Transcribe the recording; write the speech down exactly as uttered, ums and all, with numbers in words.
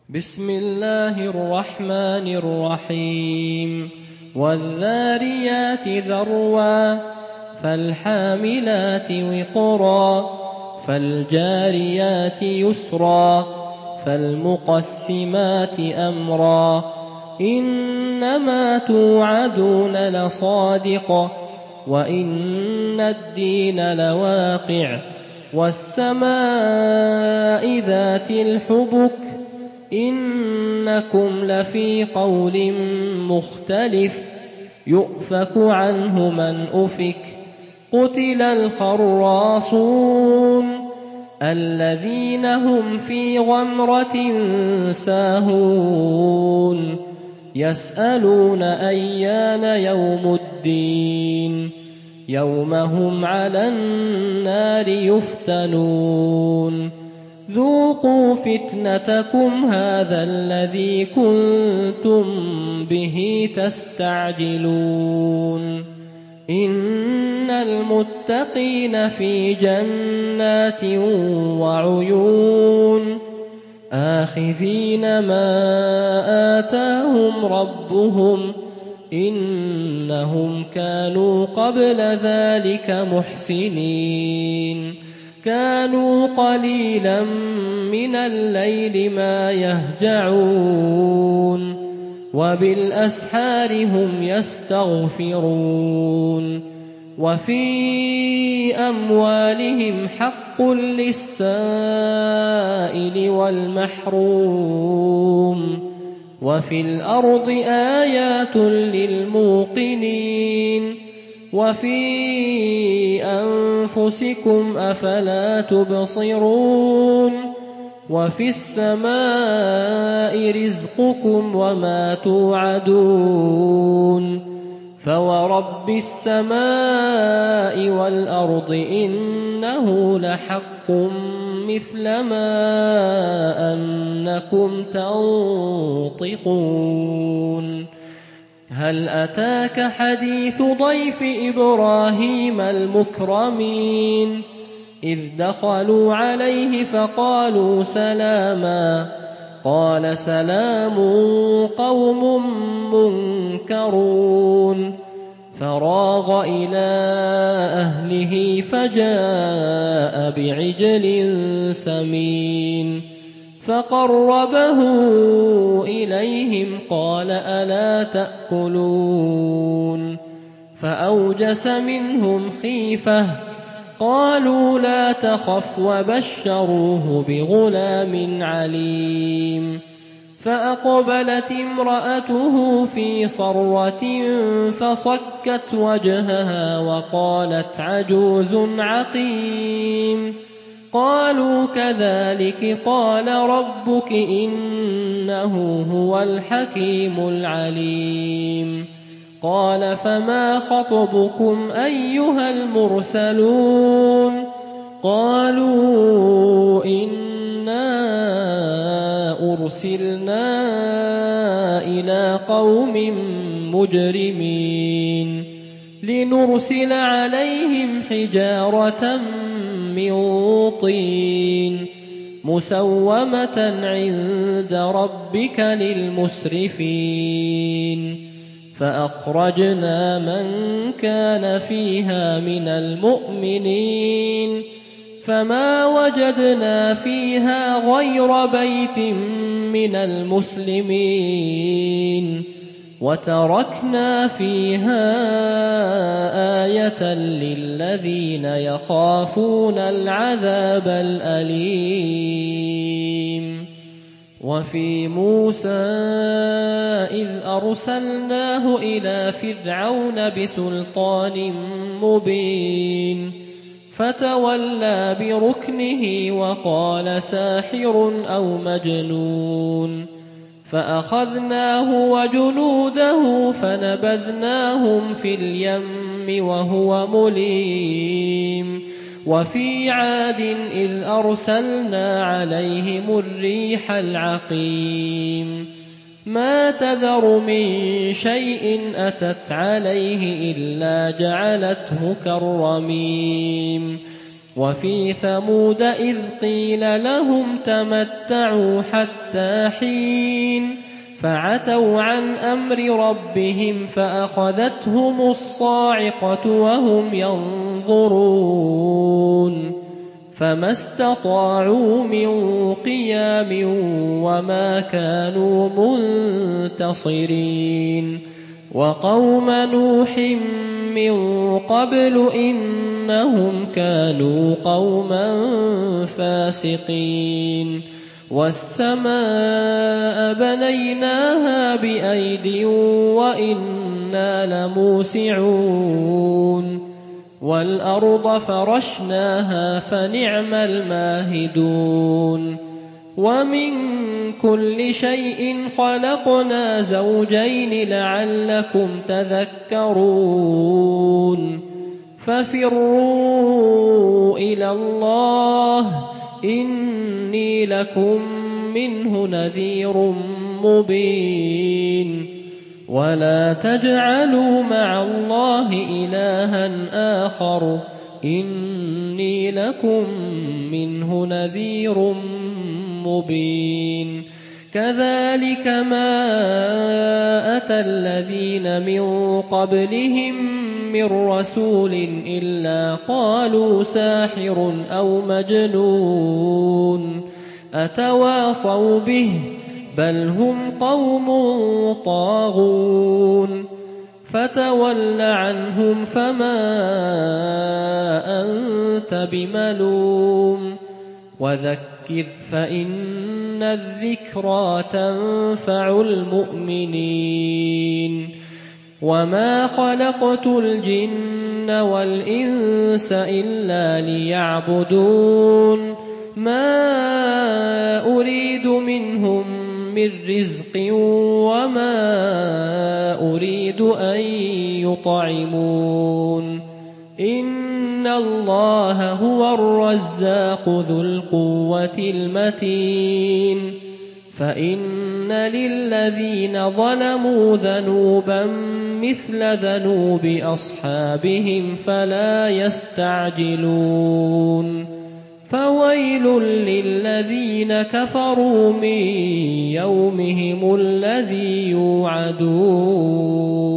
بسم الله الرحمن الرحيم والذاريات ذروا فالحاملات وقرا فالجاريات يسرا فالمقسمات أمرا إنما توعدون لصادق وإن الدين لواقع والسماء ذات الحبك إنكم لفي قول مختلف يؤفك عنه من أفك قتل الخراصون الذين هم في غمرة ساهون يسألون أيان يوم الدين يوم هم على النار يفتنون ذوقوا فتنتكم هذا الذي كنتم به تستعجلون إن المتقين في جنات وعيون آخذين ما آتاهم ربهم إنهم كانوا قبل ذلك محسنين كانوا قليلا من الليل ما يهجعون وبالأسحار هم يستغفرون وفي أموالهم حق للسائل والمحروم وفي الأرض آيات للموقنين وفي أنفسكم أفلا تبصرون وفي السماء رزقكم وما توعدون فورب السماء والأرض إنه لحق مثل ما أنكم تنطقون هل أتاك حديث ضيف إبراهيم المكرمين إذ دخلوا عليه فقالوا سلاما قال سلام قوم منكرون فراغ إلى أهله فجاء بعجل سمين فقربه إليهم قال ألا تأكلون فأوجس منهم خيفة قالوا لا تخف وبشروه بغلام عليم فأقبلت امرأته في صرة فصكت وجهها وقالت عجوز عقيم قالوا كذلك قال ربك إنه هو الحكيم العليم قال فما خطبكم أيها المرسلون قالوا إنا أرسلنا إلى قوم مجرمين لنرسل عليهم حجارة من طين مسومة عند ربك للمسرفين فأخرجنا من كان فيها من المؤمنين فما وجدنا فيها غير بيت من المسلمين وتركنا فيها آية للذين يخافون العذاب الأليم وفي موسى إذ أرسلناه إلى فرعون بسلطان مبين فتولى بركنه وقال ساحر أو مجنون فأخذناه وجنوده فنبذناهم في اليم وهو مليم وفي عاد إذ أرسلنا عليهم الريح العقيم ما تذر من شيء أتت عليه إلا جعلته كالرميم وفي ثمود إذ قيل لهم تمتعوا حتى حين فعتوا عن أمر ربهم فأخذتهم الصاعقة وهم ينظرون فما استطاعوا من قيام وما كانوا منتصرين وقوم نوح من قبل إنهم كانوا قوما فاسقين والسماء بنيناها بأيد وإنا لموسعون والأرض فرشناها فنعم الماهدون ومن كل شيء خلقنا زوجين لعلكم تذكرون ففروا إلى الله إني لكم منه نذير مبين ولا تجعلوا مع الله إلها آخر إني لكم منه نذير مبين كذلك ما أتى الذين من قبلهم من رسول إلا قالوا ساحر أو مجنون أتواصوا به بل هم قوم طاغون فتول عنهم فما أنت بملوم وذكر فإن الذكرى تنفع المؤمنين وما خلقت الجن والإنس إلا ليعبدون ما أريد منهم من رزق وما أريد أن يطعمون إن الله هو الرزاق ذو القوة المتين فإن للذين ظلموا ذنوبا مثل ذنوب أصحابهم فلا يستعجلون فويل للذين كفروا من يومهم الذي يوعدون